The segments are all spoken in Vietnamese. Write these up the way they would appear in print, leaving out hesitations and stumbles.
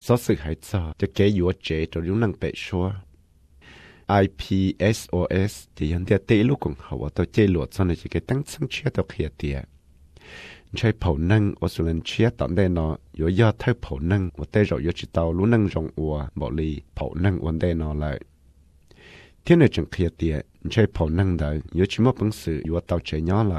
số sự hãy cho kế yếu chế cho những năng bệ xóa IPSOS thì hiện tại tê lúc cũng hậu tao chế luật cho nên chỉ cái tăng sáng chia tao khía tiệtใช้เผานั่งออสเตรเลียเชียตอนได้เนาะอยู่ยอดเท่าเผานั่งว่าแต่เราอยู่ที่เตารู้นั่งรองอัวบอกลีเผานั่งวันได้เนาะเลยที่ในจังเคียเตียใช้เผานั่งได้อยู่ชิมว่าปังสืออยู่เตาเจียย้อนละ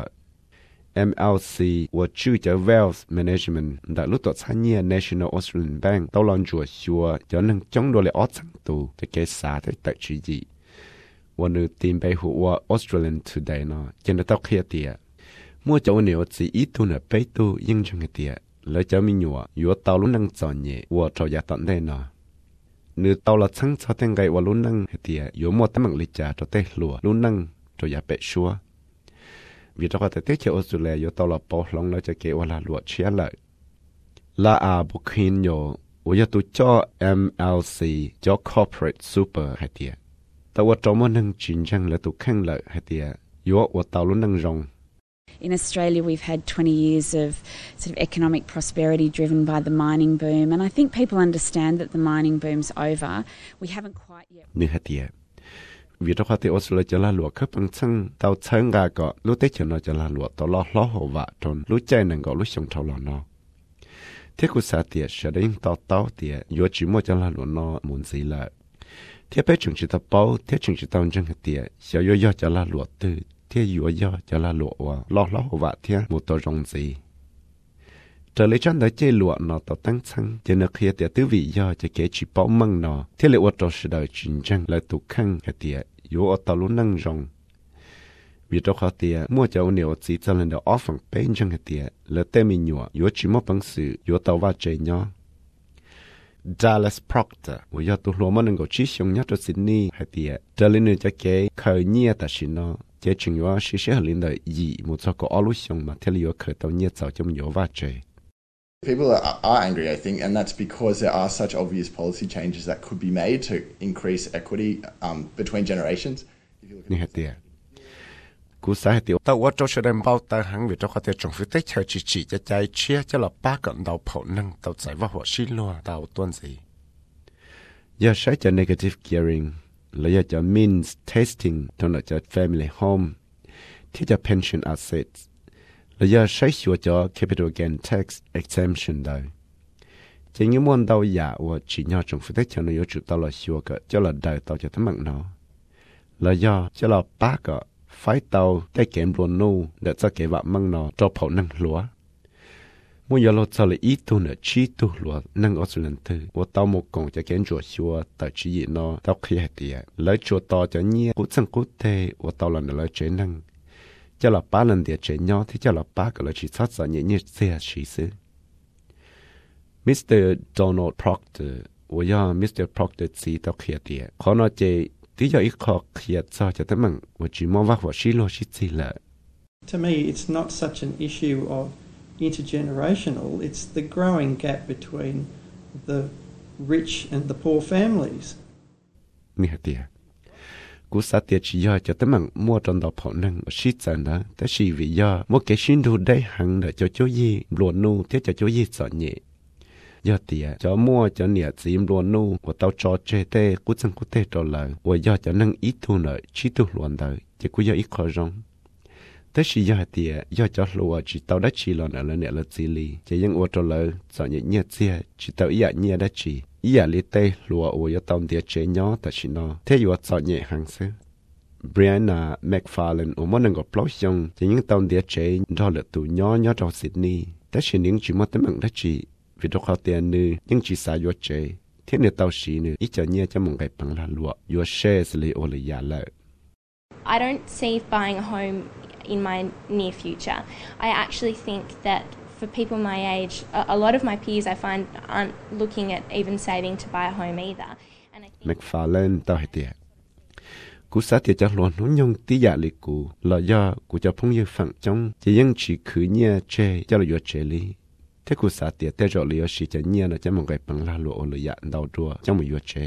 MLC ว่าชื่อจะ Wealth Management ได้รู้ตัวชั้นเนี่ย National Australian Bank ตลอดจั่วชัวจะนั่งจ้องดูแลออสสังตูจะเกษาได้แต่ชีจีวันนี้ทีมไปหัว Australian Today เนาะจะได้เตาเคียเตียmua chỗ nhiều chỉ ít tu nè bấy tu nhưng trong cái tiệt lấy cho mình nhua yếu tàu lúc năng chọn nhẹ và trò giá tận đây nọ nếu tàu là chẳng cho tên gậy và lúc năng cái tiệt yếu mua tấm bằng lịch trả cho tên lúa lúc năng trò giá bể xua vì cho cái tiết chế Australia yếu tàu là bỏ lòng lấy cho kế và là lúa chia lại là Booking nhiều và tu cho MLC cho corporate super cái tiệt tàu và trong món năng chiến tranh là tu khăn lợi cái tiệt yếu và tàu lúc năng rong. In Australia, we've had 20 years of sort of economic prosperity driven by the mining boom, and I think people understand that the mining boom's over. We haven't quite yet. Như hết tiệt, vì đó thì Australiaจะละหลวกขึ้นชั้นเตาเชิงกาก็รู้ได้เชื่อจะละหลวกตลอดล้อหัวจนรู้ใจนั่งก็รู้ชงเท่าหล่อนอที่กุศลเตียเชื่อได้ยิ่งต่อเตียอยู่จีมัวจะละหลวกนอมุนสีละที่ไปถึงจิตเป้าที่ถึงจิตตอนจังเตียเชื่อย่อจะละหลวกตื้อที่อยู่ย่อจะละหลวว่าล้อหัวเทียหมดตัวรงสีจะเลยจันได้เจหลวเนาะต่อตั้งชั้นจะนักเขียแต่ตื้อวิย่อจะเกจิป้อมังเนาะที่เลยว่าตัวสุดได้จริงจังเลยตุกขังเตียอยู่อัตลุนั่งรงวิตัวเขาเตียมั่วเจ้าเหนียวจีจะเล่นเดออฟังเป็นจังเตียเลยเตมีหนัวอยู่จิมอปังสืออยู่ตัวว่าเจเนาะDallas Proctor ว่าย่อตัวหลวมันนึงก็ชี้ชงยัดตัวซิดนีย์เตียจะเลยเนี่ยจะเกเคยเนี่ยแต่ชินเนาะ这主要是些领导以没做过阿鲁熊嘛，这里有可到你早就没有挖掘。 People are angry, I think, and that's because there are such obvious policy changes that could be made to increase equity between generations. 你看的，故事的，但我做出来报道行为，就觉得政府对车只在在车，就了八个到跑能到在挖火西路到段子，要使着 negative gearing。เลยจะ means testing ตรงนั้นจะ family home ที่จะ pension assets เลยจะใช้ชัวจะ capital gain tax exemption ได้จริงๆมันเราอยากว่าจีนจงฟื้นได้เจ้าหน้าที่จุดตลอดชัวก็จะละได้ต่อจะทั้งหมดเนาะเลยจะละป้าก็ไฟเตาได้เก็บรวนนู่เดี๋ยวจะเก็บแบบมั่งเนาะจะเผานั่งหลัวมื่อยาเราจะเลยอีตัวเนี่ยชี้ตัวหลัวนั่งออสเตรเลียถือว่าเตาหมกกงจะเก็บจั่วชัวแต่ชี้เนาะเตาขี้เหตียแล้วจั่วต่อจะเงียกุศลกุเทว่าเตาหลังเลยเจนั่งจะหลับป้าหลังเดียเจเนาะที่จะหลับป้าก็เลยชี้ชัดสอนเงียเสียชี้ซื้อมิสเตอร์โดนัลด์ พร็อกเตอร์ว่ามิสเตอร์ พร็อกเตอร์ซีเตาขี้เตียขอหน่อยเจที่จะอีกขอขี้ซะจะตั้งมั่งว่าจีมองว่าหัวชี้โลชี้จีละ To me, it's not such an issue of intergenerational, it's the growing gap between the rich and the poor families. นี่ฮะเตียกูสัตย์ชี้ย่อจะตั้งมั่งมัวจนดอกผลนั่งชี้จันนะแต่ชีวิตย่อมัวเกชินดูได้หังเดจะโจยี่บลวนนูที่จะโจยี่สอนเย่ย่อเตียจะมัวจะเนี่ยจีมบลวนนูว่าเตาจอเจเต้กูจังกูเต้ตัวเลยว่าย่อจะนั่งอีทูหน่อยชี้ตัวหลวนเลยจะกูย่ออีขอร้องแต่ชียาเตียย่อจะรัวจีเตาได้ชีหลอนอะไรเนี่ยละจีลีจะยังอวดตัวเลยสอนเงียเสียจีเตาอีอย่างเงียได้จีอีอย่างลิเต้รัวอวยตอมเดียเจย้อแต่ชินอเที่ยวสอนเงียหังซื้อ Brianna McFarlane อมันนึงก็ปล่อยยงจะยังตอมเดียเจรอเหลือตัวย้อจากซิดนีย์แต่ชินิงจีมันตั้งมั่งได้จีวิดีโอเขาเตียนนึยังจีสายยัวเจที่เนี่ยเตาชีนึอีจะเงียจะมองไกปังละลัวยัวเชสเลยโอเลยยาเลย I don't see buying a home in my near future. I actually think that for people my age, a lot of my peers I find aren't looking at even saving to buy a home either. And I think McFarlane tao hay tiệt. Cú sát tiệt cho luôn nó nhung tí giả lịch cú, là do cú cho phong như phẳng trong, chỉ những chỉ khử nhẹ chê cho là do chê lý. Thế cú sát tiệt theo dõi lý sĩ cho nhẹ là cho một cái bằng la lộ là dạng đau đua trong một do chê.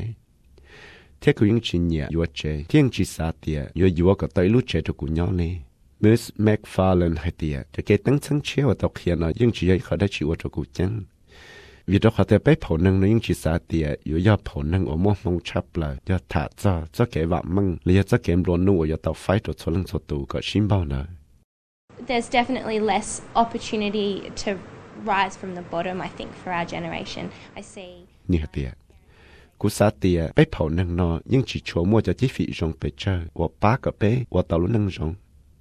Thế cú những chỉ nhẹ do chê, thiên chỉ sát tiệt do có tới lúc chê cho cú nhỏ lý. Miss McFarlane hay tiệt, cho cái tăng sáng chế và tộc hiện là những chỉ ấy khỏi đã chịu cho cú chân. vì đó họ thể bé phổ nâng nó những chỉ xa tiệt yếu do phổ nâng ở mong mong chấp là do thả cho kẻ vợ măng lý do kẻ luôn nuôi ở tàu phái đồ số lưng số tù có xin bao nữa. There's definitely less opportunity to rise from the bottom, I think, for our generation. I see. Như hạt tiệt. Cú xa tiệt bé phổ nâng nó nhưng chỉ chúa mua cho chi phí rong bề chơi và ba cái bé và tàu luôn nâng rong.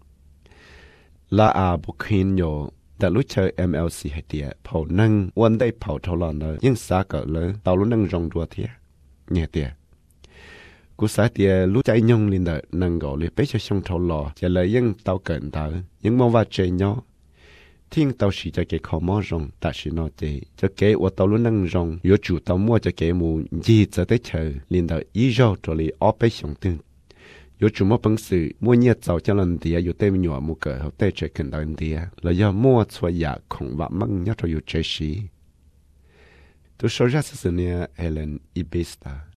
Là bốc hình nhổ đã lúc chơi MLC hay tiệt phổ nângวันได้phổ thâu lò nữa nhưng xa cỡ lớn tàu luôn nâng rong đua thiệt. Như tiệt. Cú xa tiệt lúc chạy nhông lên đời nâng gõ liệt bé cho xong thâu lò chỉ là những tàu cận tàu những mong va chơi nhau. Thiên tàu chỉ cho cái khó mò rong ta chỉ nói thế cho cái ở tàu luôn nâng rong yếu chủ tàu mua cho cái mù gì cho tới chờ lên đời ý rõ cho li ở bé xong tương yếu chủ mua bằng sự mua nhiệt tàu cho lần thì yếu tên nhỏ mua cỡ học tên chơi cần đời thì là do mua xoay giả không vạ măng nhớ cho yếu chơi xí tôi số ra sự này Helen Ibista